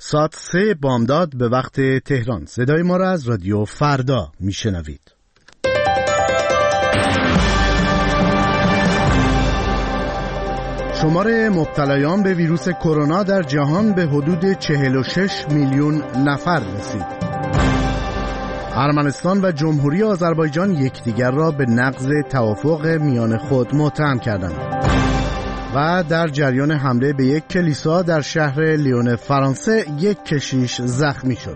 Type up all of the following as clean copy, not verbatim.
ساعت 3 بامداد به وقت تهران. صدای ما را از رادیو فردا میشنوید. شمار مبتلایان به ویروس کرونا در جهان به حدود 46 میلیون نفر رسید. ارمنستان و جمهوری آذربایجان یکدیگر را به نقض توافق میان خود متهم کردند. و در جریان حمله به یک کلیسا در شهر لیون فرانسه یک کشیش زخمی شد.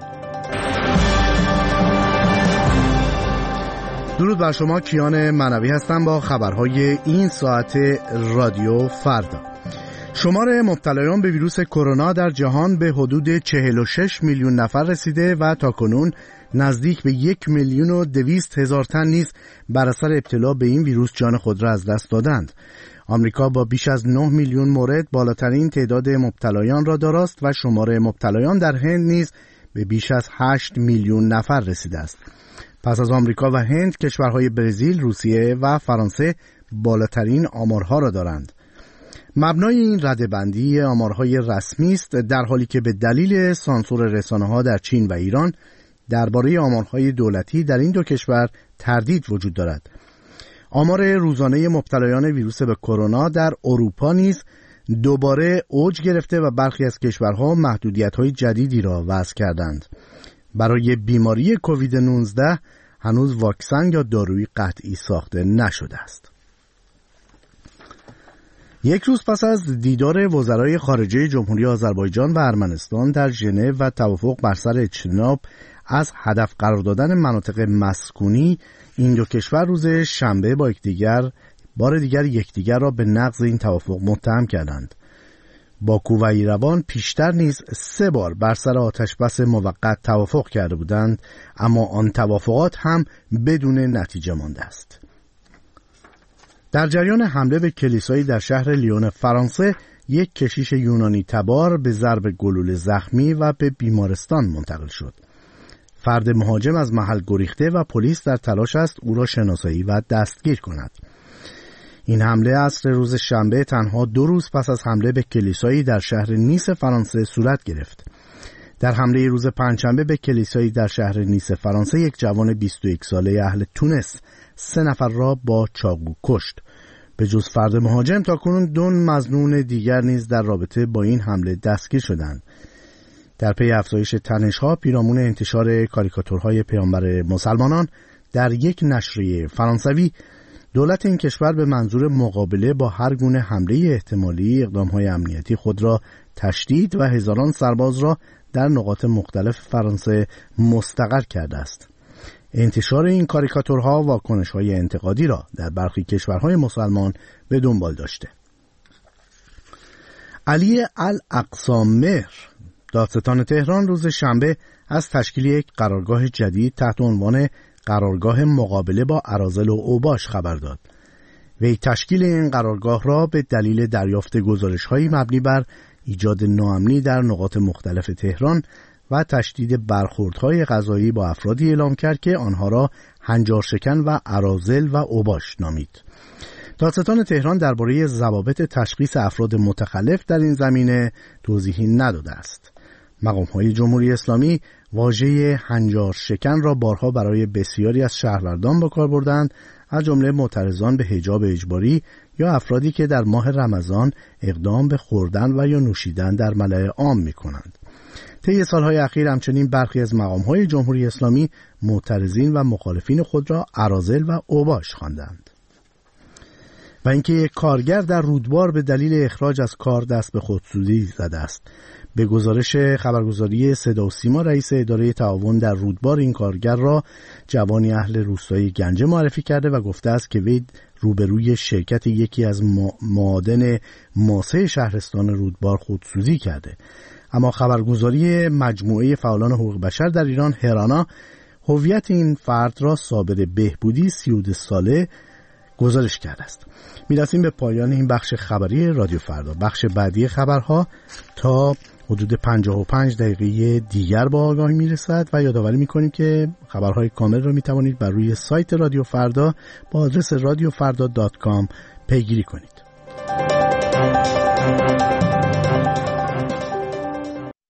درود بر شما، کیان منوی هستم با خبرهای این ساعت رادیو فردا. شمار مبتلایان به ویروس کرونا در جهان به حدود 46 میلیون نفر رسیده و تاکنون نزدیک به 1,200,000 تن نیز بر اثر ابتلا به این ویروس جان خود را از دست دادند. آمریکا با بیش از 9 میلیون مورد بالاترین تعداد مبتلایان را داراست و شمار مبتلایان در هند نیز به بیش از 8 میلیون نفر رسیده است. پس از آمریکا و هند، کشورهای برزیل، روسیه و فرانسه بالاترین آمارها را دارند. مبنای این رده‌بندی آمارهای رسمی است، در حالی که به دلیل سانسور رسانه‌ها در چین و ایران درباره آمارهای دولتی در این دو کشور تردید وجود دارد. آمار روزانه مبتلایان ویروس به کرونا در اروپا نیز دوباره اوج گرفته و برخی از کشورها محدودیت‌های جدیدی را وضع کردند. برای بیماری کووید 19 هنوز واکسن یا دارویی قطعی ساخته نشده است. یک روز پس از دیدار وزرای خارجه جمهوری آذربایجان و ارمنستان در ژنو و توافق بر سر اجتناب از هدف قرار دادن مناطق مسکونی، این دو کشور روز شنبه بار دیگر یکدیگر را به نقض این توافق متهم کردند. باکو و ایروان پیشتر نیز 3 بار بر سر آتشبس موقت توافق کرده بودند، اما آن توافقات هم بدون نتیجه مانده است. در جریان حمله به کلیسایی در شهر لیون فرانسه، یک کشیش یونانی تبار به ضرب گلوله زخمی و به بیمارستان منتقل شد. فرد مهاجم از محل گریخته و پلیس در تلاش است او را شناسایی و دستگیر کند. این حمله عصر روز شنبه تنها 2 روز پس از حمله به کلیسایی در شهر نیس فرانسه صورت گرفت. در حمله روز پنجشنبه به کلیسایی در شهر نیس فرانسه، یک جوان 21 ساله اهل تونس 3 نفر را با چاقو کشت. به جز فرد مهاجم تاکنون 2 مظنون دیگر نیز در رابطه با این حمله دستگیر شدند. در پی افزایش تنش‌ها پیرامون انتشار کاریکاتورهای پیامبر مسلمانان در یک نشریه فرانسوی، دولت این کشور به منظور مقابله با هر گونه حمله احتمالی اقدام‌های امنیتی خود را تشدید و هزاران سرباز را در نقاط مختلف فرانسه مستقر کرده است. انتشار این کاریکاتورها واکنش‌های انتقادی را در برخی کشورهای مسلمان به دنبال داشته. علی الاقصامهر، دادستان تهران، روز شنبه از تشکیل یک قرارگاه جدید تحت عنوان قرارگاه مقابله با اراذل و اوباش خبر داد. وی تشکیل این قرارگاه را به دلیل دریافت گزارش‌هایی مبنی بر ایجاد ناامنی در نقاط مختلف تهران و تشدید برخوردهای قضایی با افرادی اعلام کرد که آنها را هنجارشکن و اراذل و اوباش نامید. دادستان تهران درباره ضوابط تشخیص افراد متخلف در این زمینه توضیحی نداده است. مقام‌های جمهوری اسلامی واژه هنجارشکن را بارها برای بسیاری از شهروندان به کار بردند، از جمله معترضان به حجاب اجباری یا افرادی که در ماه رمضان اقدام به خوردن و یا نوشیدن در ملأ عام می‌کنند. طی سالهای اخیر همچنین برخی از مقام‌های جمهوری اسلامی معترضین و مخالفین خود را اراذل و اوباش خواندند. و اینکه یک کارگر در رودبار به دلیل اخراج از کار دست به خودسوزی زده است. به گزارش خبرگزاری صدا و سیما، رئیس اداره تعاون در رودبار این کارگر را جوانی اهل روستای گنجه معرفی کرده و گفته است که وی روبروی شرکت یکی از معادن ماسه شهرستان رودبار خودسوزی کرده. اما خبرگزاری مجموعه فعالان حقوق بشر در ایران، هرانا، هویت این فرد را صابر بهبودی 32 ساله گزارش کرده است. میرسیم به پایان این بخش خبری رادیو فردا. بخش بعدی خبرها تا حدود 55 دقیقه دیگر با آگاهی میرسد و یادآوری میکنیم که خبرهای کامل را میتوانید بر روی سایت رادیو فردا با آدرس radiofrda.com پیگیری کنید.